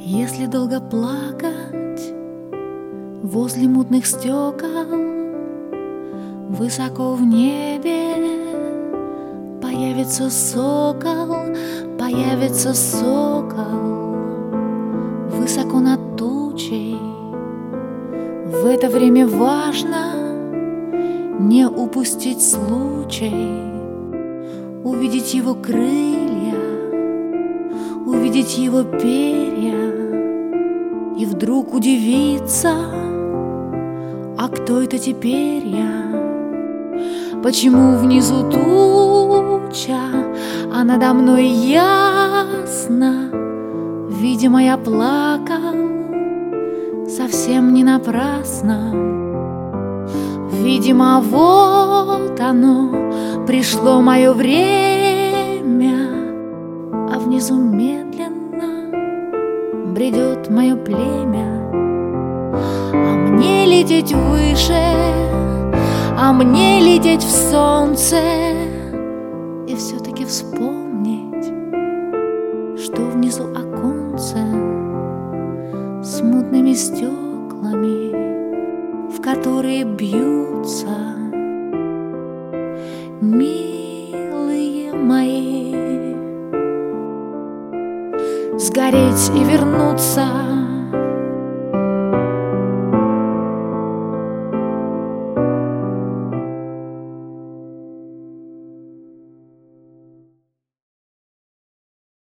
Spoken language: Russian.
Если долго плакать возле мутных стекол, высоко в небе появится сокол, появится сокол, высоко над тучей. В это время важно не упустить случай, увидеть его крылья, увидеть его перья и вдруг удивиться: а кто это теперь я? Почему внизу туча, а надо мной ясно? Видимо, я плакал совсем не напрасно. Видимо, вот оно, пришло мое время, а внизу медленно бредет мое племя. А мне лететь выше, а мне лететь в солнце, и все-таки вспомнить, что внизу оконце с мутными стеклами, в которые бьются милые мои. Сгореть и вернуться